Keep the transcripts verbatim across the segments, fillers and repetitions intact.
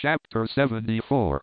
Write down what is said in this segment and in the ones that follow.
Chapter seventy-four.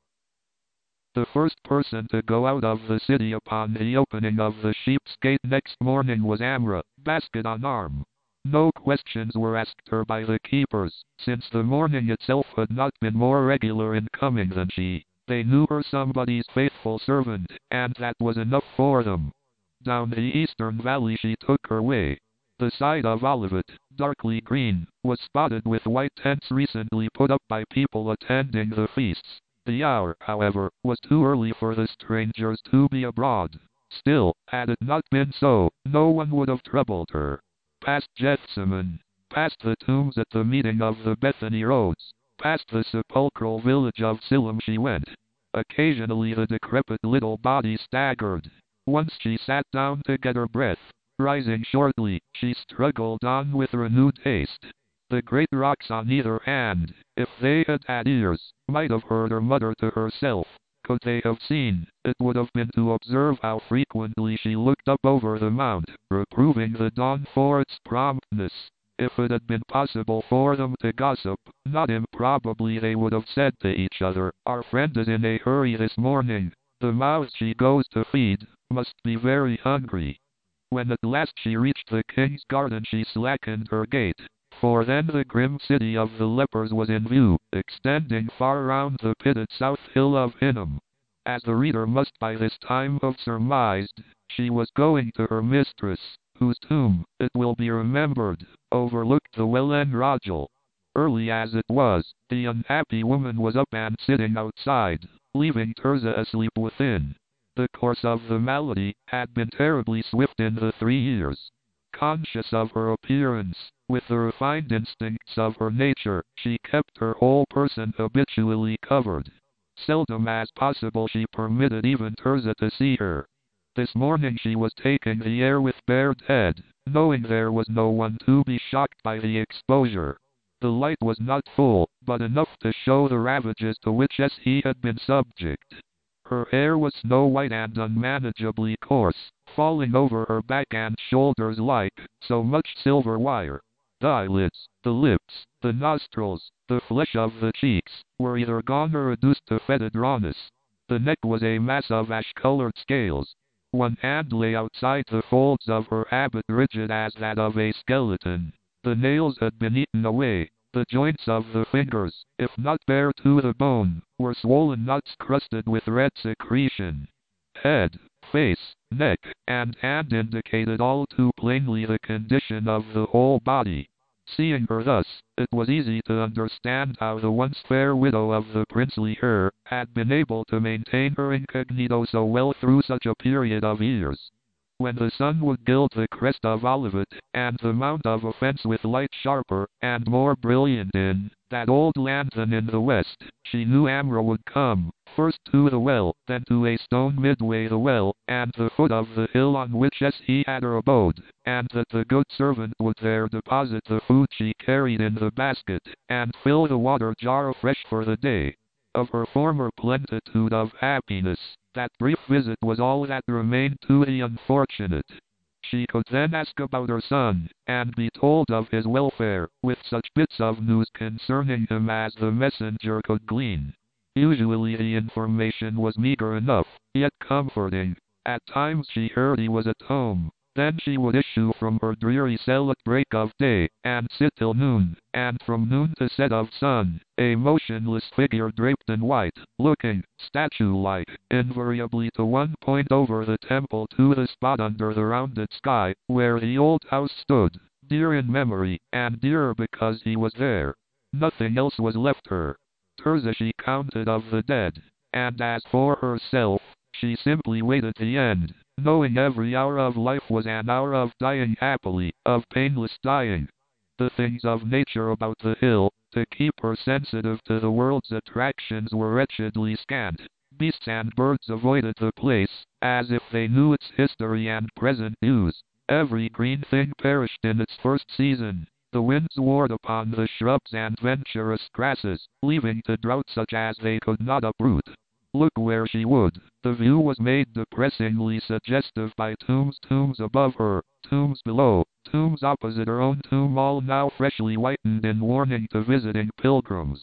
The first person to go out of the city upon the opening of the Sheep's Gate next morning was Amrah, basket on arm. No questions were asked her by the keepers, since the morning itself had not been more regular in coming than she. They knew her somebody's faithful servant, and that was enough for them. Down the eastern valley she took her way. The side of Olivet, darkly green, was spotted with white tents recently put up by people attending the feasts. The hour, however, was too early for the strangers to be abroad. Still, had it not been so, no one would have troubled her. Past Gethsemane, past the tombs at the meeting of the Bethany roads, past the sepulchral village of Siloam she went. Occasionally the decrepit little body staggered. Once she sat down to get her breath. Rising shortly, she struggled on with renewed haste. The great rocks on either hand, if they had had ears, might have heard her mutter to herself. Could they have seen, it would have been to observe how frequently she looked up over the mount, reproving the dawn for its promptness. If it had been possible for them to gossip, not improbably they would have said to each other, "Our friend is in a hurry this morning. The mouths she goes to feed must be very hungry." When at last she reached the king's garden she slackened her gait, for then the grim city of the lepers was in view, extending far round the pitted south hill of Hinnom. As the reader must by this time have surmised, she was going to her mistress, whose tomb, it will be remembered, overlooked the well en Rogel. Early as it was, the unhappy woman was up and sitting outside, leaving Tirzah asleep within. The course of the malady had been terribly swift in the three years. Conscious of her appearance, with the refined instincts of her nature, she kept her whole person habitually covered. Seldom as possible she permitted even Tirzah to see her. This morning she was taking the air with bared head, knowing there was no one to be shocked by the exposure. The light was not full, but enough to show the ravages to which he had been subject. Her hair was snow white and unmanageably coarse, falling over her back and shoulders like so much silver wire. The eyelids, the lips, the nostrils, the flesh of the cheeks, were either gone or reduced to fetid rawness. The neck was a mass of ash-colored scales. One hand lay outside the folds of her habit rigid as that of a skeleton. The nails had been eaten away. The joints of the fingers, if not bare to the bone, were swollen knots crusted with red secretion. Head, face, neck, and hand indicated all too plainly the condition of the whole body. Seeing her thus, it was easy to understand how the once fair widow of the princely heir had been able to maintain her incognito so well through such a period of years. When the sun would gild the crest of Olivet, and the mount of offense with light sharper and more brilliant in that old land than in the west, she knew Amrah would come, first to the well, then to a stone midway the well, and the foot of the hill on which he had her abode, and that the good servant would there deposit the food she carried in the basket, and fill the water jar afresh for the day. Of her former plenitude of happiness, that brief visit was all that remained to the unfortunate. She could then ask about her son, and be told of his welfare, with such bits of news concerning him as the messenger could glean. Usually the information was meager enough, yet comforting. At times she heard he was at home. Then she would issue from her dreary cell at break of day, and sit till noon, and from noon to set of sun, a motionless figure draped in white, looking, statue-like, invariably to one point over the temple to the spot under the rounded sky, where the old house stood, dear in memory, and dearer because he was there. Nothing else was left her. Tirzah she counted of the dead, and as for herself, she simply waited the end, knowing every hour of life was an hour of dying happily, of painless dying. The things of nature about the hill, to keep her sensitive to the world's attractions, were wretchedly scant. Beasts and birds avoided the place, as if they knew its history and present use. Every green thing perished in its first season. The winds warred upon the shrubs and venturous grasses, leaving to drought such as they could not uproot. Look where she would, the view was made depressingly suggestive by tombs tombs above her, tombs below, tombs opposite her own tomb, all now freshly whitened in warning to visiting pilgrims.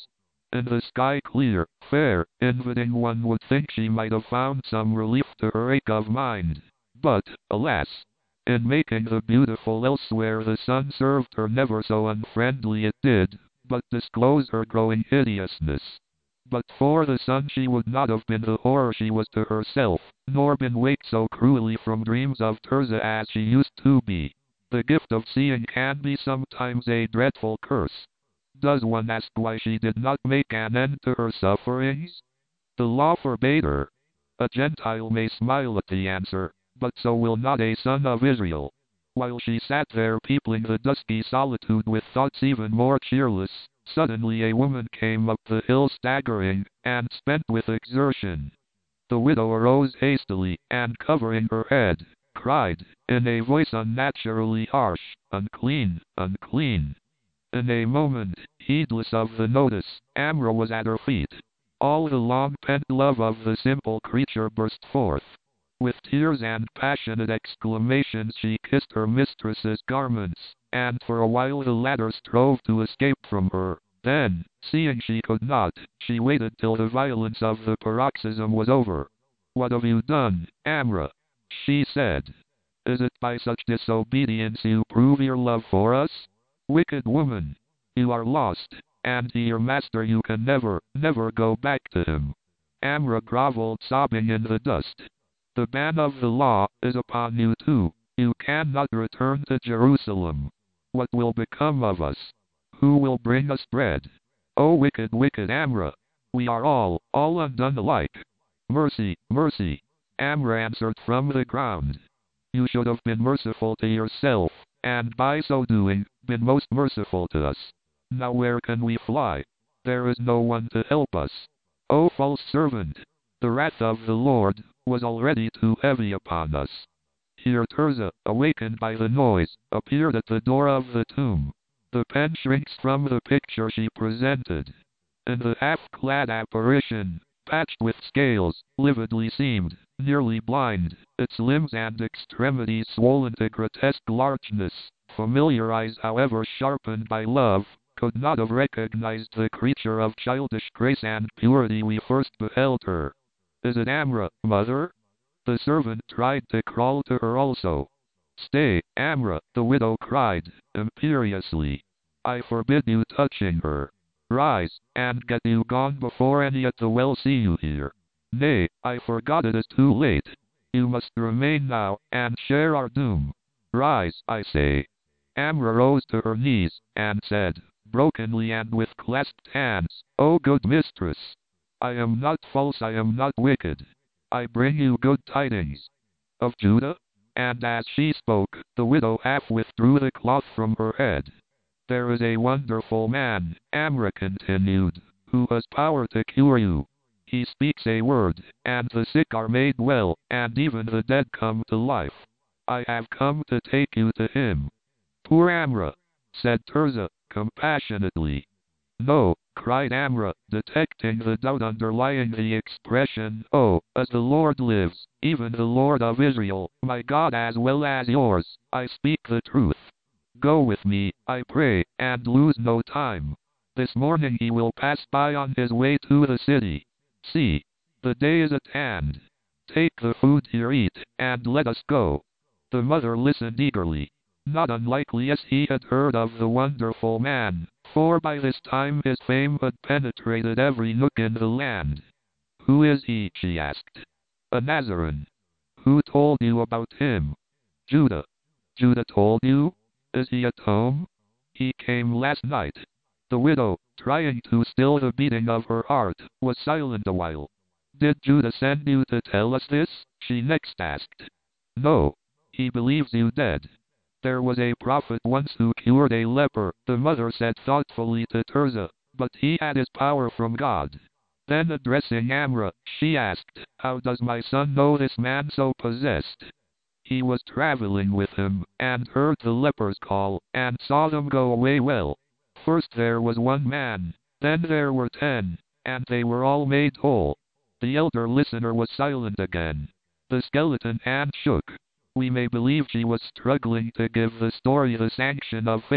and the sky clear, fair, inviting, one would think she might have found some relief to her ache of mind. But, alas! In making the beautiful elsewhere, the sun served her never so unfriendly. It did but disclose her growing hideousness. But for the sun she would not have been the horror she was to herself, nor been waked so cruelly from dreams of Tirzah as she used to be. The gift of seeing can be sometimes a dreadful curse. Does one ask why she did not make an end to her sufferings? The law forbade her. A Gentile may smile at the answer, but so will not a son of Israel. While she sat there peopling the dusky solitude with thoughts even more cheerless, suddenly a woman came up the hill staggering, and spent with exertion. The widow arose hastily, and covering her head, cried, in a voice unnaturally harsh, "Unclean, unclean." In a moment, heedless of the notice, Amra was at her feet. All the long-pent love of the simple creature burst forth. With tears and passionate exclamations she kissed her mistress's garments, and for a while the latter strove to escape from her. Then, seeing she could not, she waited till the violence of the paroxysm was over. "What have you done, Amra?" she said. "Is it by such disobedience you prove your love for us? Wicked woman! You are lost, and to your master you can never, never go back to him." Amra groveled sobbing in the dust. "The ban of the law is upon you too. You cannot return to Jerusalem. What will become of us? Who will bring us bread? Oh, wicked, wicked Amra! We are all, all undone alike. Mercy, mercy!" Amra answered from the ground. "You should have been merciful to yourself, and by so doing, been most merciful to us. Now where can we fly? There is no one to help us. O false servant! The wrath of the Lord was already too heavy upon us." Here Tirzah, awakened by the noise, appeared at the door of the tomb. The pen shrinks from the picture she presented. In the half-clad apparition, patched with scales, lividly seamed, nearly blind, its limbs and extremities swollen to grotesque largeness, familiar eyes, however sharpened by love, could not have recognized the creature of childish grace and purity we first beheld her. "Is it Amra, mother?" The servant tried to crawl to her also. "Stay, Amra," the widow cried, imperiously. "I forbid you touching her. Rise, and get you gone before any at the well see you here. Nay, I forgot, it is too late. You must remain now, and share our doom. Rise, I say." Amra rose to her knees, and said, brokenly and with clasped hands, "O good mistress! I am not false, I am not wicked. I bring you good tidings." "Of Judah?" And as she spoke, the widow half withdrew the cloth from her head. "There is a wonderful man," Amra continued, "who has power to cure you. He speaks a word, and the sick are made well, and even the dead come to life. I have come to take you to him." "Poor Amra!" said Tirzah, compassionately. "No," cried Amra, detecting the doubt underlying the expression. "Oh, as the Lord lives, even the Lord of Israel, my God as well as yours, I speak the truth. Go with me, I pray, and lose no time. This morning he will pass by on his way to the city. See, the day is at hand. Take the food here, eat, and let us go." The mother listened eagerly. Not unlikely as he had heard of the wonderful man, for by this time his fame had penetrated every nook in the land. "Who is he?" she asked. "A Nazarene." "Who told you about him?" "Judah." "Judah told you? Is he at home?" "He came last night." The widow, trying to still the beating of her heart, was silent a while. "Did Judah send you to tell us this?" she next asked. "No. He believes you dead. There was a prophet once who cured a leper," the mother said thoughtfully to Tirzah, "but he had his power from God." Then addressing Amra, she asked, "How does my son know this man so possessed?" "He was traveling with him, and heard the lepers call, and saw them go away well. First there was one man, then there were ten, and they were all made whole." The elder listener was silent again. The skeleton hand shook. We may believe she was struggling to give the story the sanction of faith,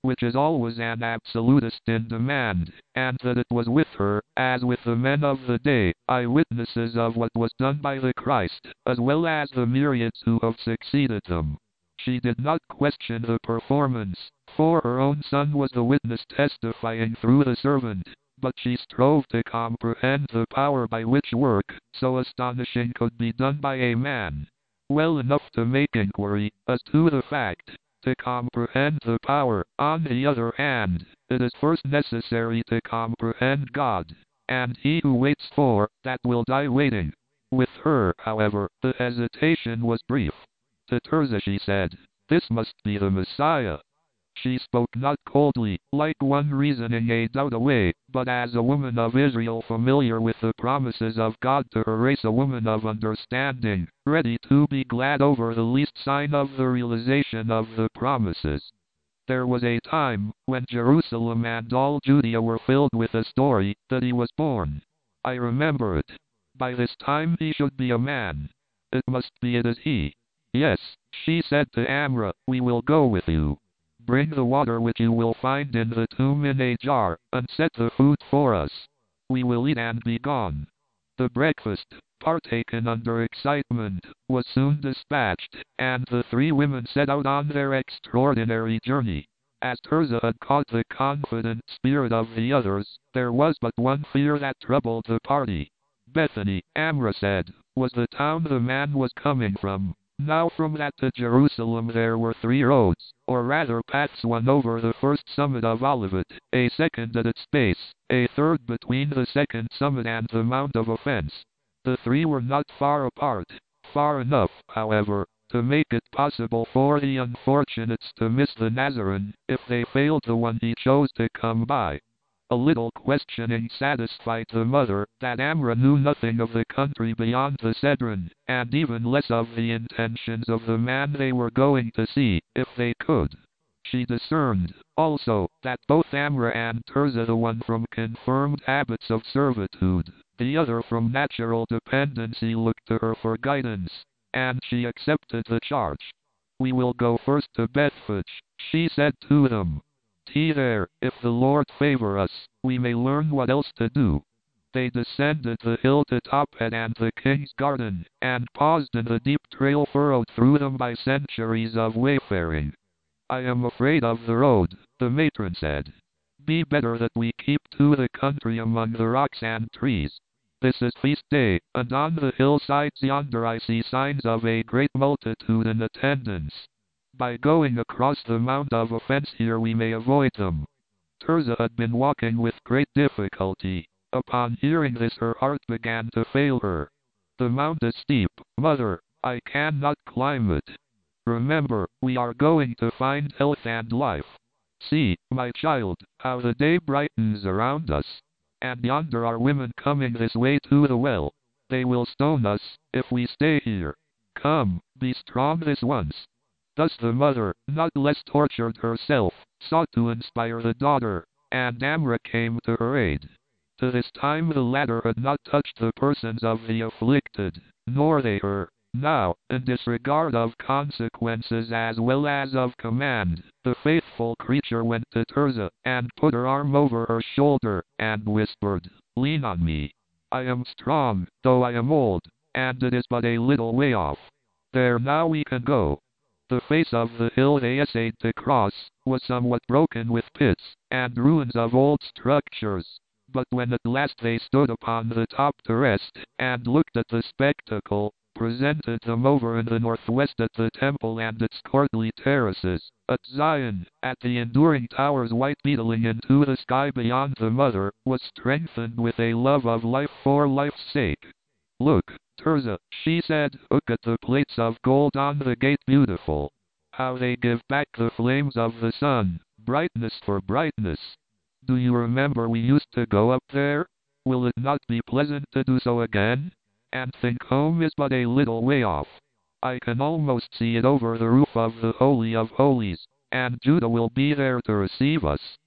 which is always an absolutist in demand, and that it was with her, as with the men of the day, eyewitnesses of what was done by the Christ, as well as the myriads who have succeeded them. She did not question the performance, for her own son was the witness testifying through the servant, but she strove to comprehend the power by which work so astonishing could be done by a man, well enough to make inquiry as to the fact. To comprehend the power, on the other hand, it is first necessary to comprehend God, and he who waits for that will die waiting. With her, however, the hesitation was brief. To Tirzah she said, "This must be the Messiah." She spoke not coldly, like one reasoning a doubt away, but as a woman of Israel familiar with the promises of God to her race, a woman of understanding, ready to be glad over the least sign of the realization of the promises. There was a time when Jerusalem and all Judea were filled with a story that he was born. I remember it. By this time he should be a man. It must be it is he. Yes, she said to Amra, "We will go with you. Bring the water which you will find in the tomb in a jar, and set the food for us. We will eat and be gone." The breakfast, partaken under excitement, was soon dispatched, and the three women set out on their extraordinary journey. As Tirzah had caught the confident spirit of the others, there was but one fear that troubled the party. Bethany, Amra said, was the town the man was coming from. Now from that to Jerusalem there were three roads, or rather paths, one over the first summit of Olivet, a second at its base, a third between the second summit and the Mount of Offense. The three were not far apart, far enough, however, to make it possible for the unfortunates to miss the Nazarene, if they failed the one he chose to come by. A little questioning satisfied the mother that Amra knew nothing of the country beyond the Cedron, and even less of the intentions of the man they were going to see, if they could. She discerned, also, that both Amra and Tirzah, the one from confirmed habits of servitude, the other from natural dependency, looked to her for guidance, and she accepted the charge. "We will go first to Bethphage," she said to them. "T there, if the Lord favor us, we may learn what else to do." They descended the hill to Tophet and the King's Garden, and paused in the deep trail furrowed through them by centuries of wayfaring. "I am afraid of the road," the matron said. "Be better that we keep to the country among the rocks and trees. This is feast day, and on the hillsides yonder I see signs of a great multitude in attendance. By going across the Mount of Offense here we may avoid them." Tirzah had been walking with great difficulty. Upon hearing this her heart began to fail her. "The mount is steep, mother. I cannot climb it." "Remember, we are going to find health and life. See, my child, how the day brightens around us. And yonder are women coming this way to the well. They will stone us, if we stay here. Come, be strong this once." Thus the mother, not less tortured herself, sought to inspire the daughter, and Amra came to her aid. To this time the latter had not touched the persons of the afflicted, nor they her. Now, in disregard of consequences as well as of command, the faithful creature went to Tirzah, and put her arm over her shoulder, and whispered, "Lean on me. I am strong, though I am old, and it is but a little way off. There, now we can go." The face of the hill they essayed to cross was somewhat broken with pits and ruins of old structures, but when at last they stood upon the top to rest, and looked at the spectacle presented them over in the northwest, at the temple and its courtly terraces, at Zion, at the enduring towers white beetling into the sky beyond, the mother was strengthened with a love of life for life's sake. "Look, Tirzah," she said, "look at the plates of gold on the gate, beautiful. How they give back the flames of the sun, brightness for brightness. Do you remember we used to go up there? Will it not be pleasant to do so again? And think, home is but a little way off. I can almost see it over the roof of the Holy of Holies, and Judah will be there to receive us.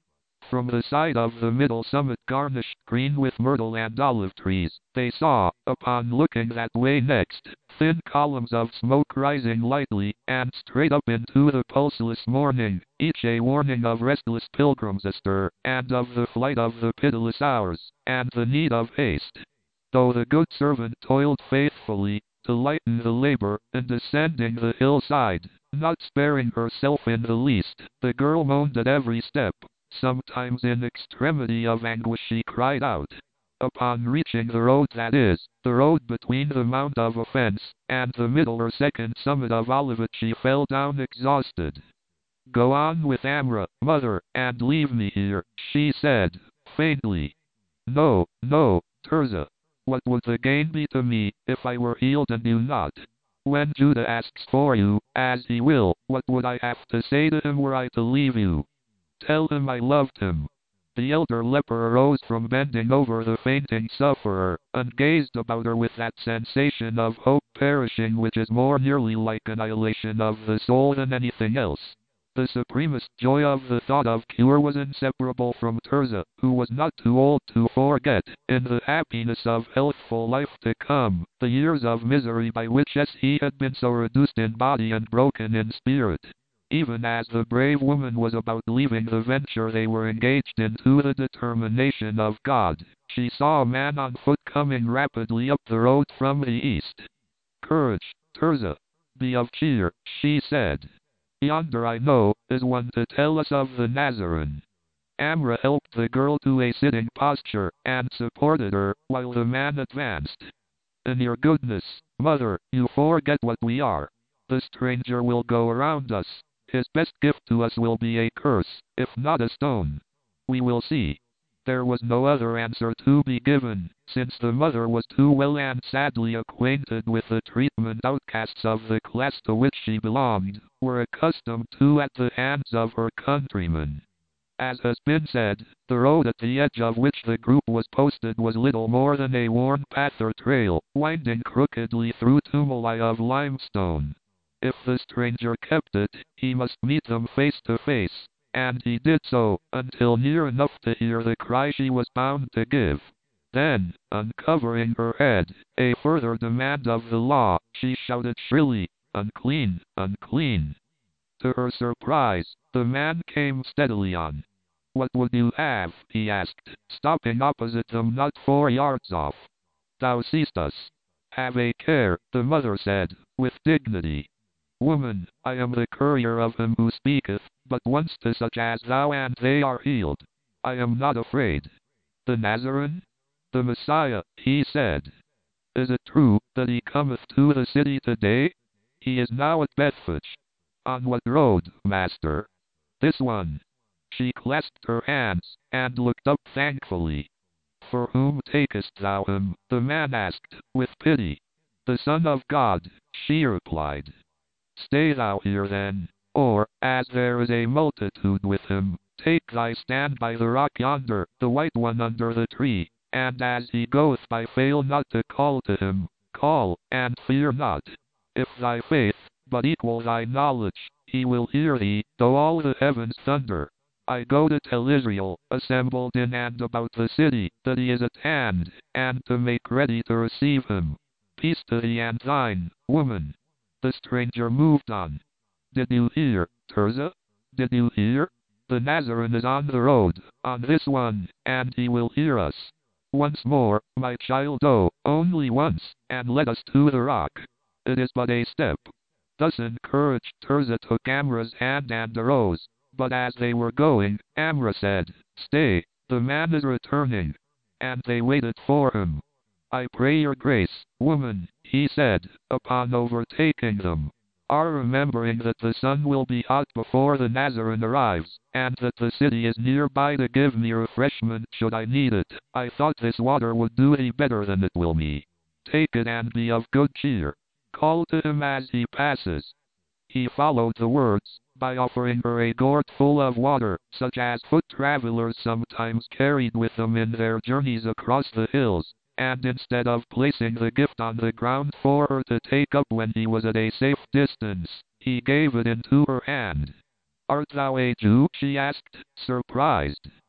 From the side of the middle summit garnished green with myrtle and olive trees, they saw, upon looking that way next, thin columns of smoke rising lightly and straight up into the pulseless morning, each a warning of restless pilgrims astir, and of the flight of the pitiless hours, and the need of haste. Though the good servant toiled faithfully to lighten the labor in descending the hillside, not sparing herself in the least, the girl moaned at every step. Sometimes in extremity of anguish she cried out. Upon reaching the road, that is, the road between the Mount of Offense and the middle or second summit of Olivet, she fell down exhausted. "Go on with Amra, mother, and leave me here," she said, faintly. "No, no, Tirzah. What would the gain be to me, if I were healed and you not? When Judah asks for you, as he will, what would I have to say to him were I to leave you? Tell him I loved him." The elder leper arose from bending over the fainting sufferer, and gazed about her with that sensation of hope perishing which is more nearly like annihilation of the soul than anything else. The supremest joy of the thought of cure was inseparable from Tirzah, who was not too old to forget, in the happiness of healthful life to come, the years of misery by which he had been so reduced in body and broken in spirit. Even as the brave woman was about leaving the venture they were engaged in to the determination of God, she saw a man on foot coming rapidly up the road from the east. "Courage, Tirzah! Be of cheer," she said. "Yonder, I know, is one to tell us of the Nazarene." Amra helped the girl to a sitting posture, and supported her, while the man advanced. "In your goodness, mother, you forget what we are. The stranger will go around us. His best gift to us will be a curse, if not a stone. We will see." There was no other answer to be given, since the mother was too well and sadly acquainted with the treatment outcasts of the class to which she belonged were accustomed to at the hands of her countrymen. As has been said, the road at the edge of which the group was posted was little more than a worn path or trail, winding crookedly through tumuli of limestone. If the stranger kept it, he must meet them face to face, and he did so, until near enough to hear the cry she was bound to give. Then, uncovering her head, a further demand of the law, she shouted shrilly, "Unclean, unclean!" To her surprise, the man came steadily on. "What would you have?" he asked, stopping opposite them not four yards off. "Thou seest us." "Have a care," the mother said, with dignity. "Woman, I am the courier of him who speaketh but once to such as thou, and they are healed. I am not afraid." "The Nazarene?" "The Messiah," he said. "Is it true that he cometh to the city today?" "He is now at Bethphage." "On what road, master?" "This one." She clasped her hands, and looked up thankfully. "For whom takest thou him?" the man asked, with pity. "The Son of God," she replied. "Stay thou here then, or, as there is a multitude with him, take thy stand by the rock yonder, the white one under the tree, and as he goeth by fail not to call to him. Call, and fear not. If thy faith but equal thy knowledge, he will hear thee, though all the heavens thunder. I go to tell Israel, assembled in and about the city, that he is at hand, and to make ready to receive him. Peace to thee and thine, woman." The stranger moved on. "Did you hear, Tirzah? Did you hear? The Nazarene is on the road, on this one, and he will hear us. Once more, my child, oh, only once, and let us to the rock. It is but a step." Thus encouraged, Tirzah took Amra's hand and arose, but as they were going, Amra said, "Stay, the man is returning." And they waited for him. "I pray your grace, woman," he said, upon overtaking them, "are remembering that the sun will be hot before the Nazarene arrives, and that the city is nearby to give me refreshment should I need it, I thought this water would do thee better than it will me. Take it and be of good cheer. Call to him as he passes." He followed the words, by offering her a gourd full of water, such as foot travelers sometimes carried with them in their journeys across the hills, and instead of placing the gift on the ground for her to take up when he was at a safe distance, he gave it into her hand. "Art thou a Jew?" she asked, surprised.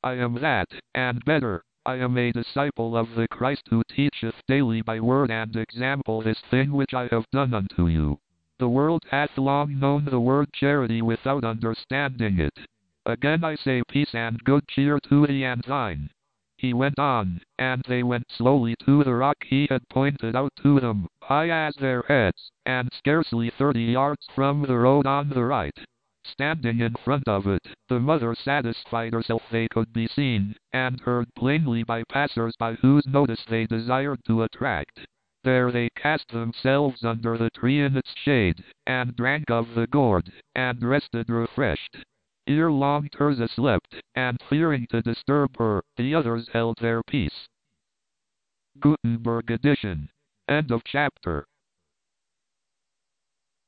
I am that, and better. I am a disciple of the Christ who teacheth daily by word and example this thing which I have done unto you. The world hath long known the word charity without understanding it. Again I say peace and good cheer to thee and thine. He went on, and they went slowly to the rock he had pointed out to them, high as their heads, and scarcely thirty yards from the road on the right. Standing in front of it, the mother satisfied herself they could be seen, and heard plainly by passers-by whose notice they desired to attract. There they cast themselves under the tree in its shade, and drank of the gourd, and rested refreshed. Ere long Tirzah slept, and fearing to disturb her, the others held their peace. Gutenberg edition. End of chapter.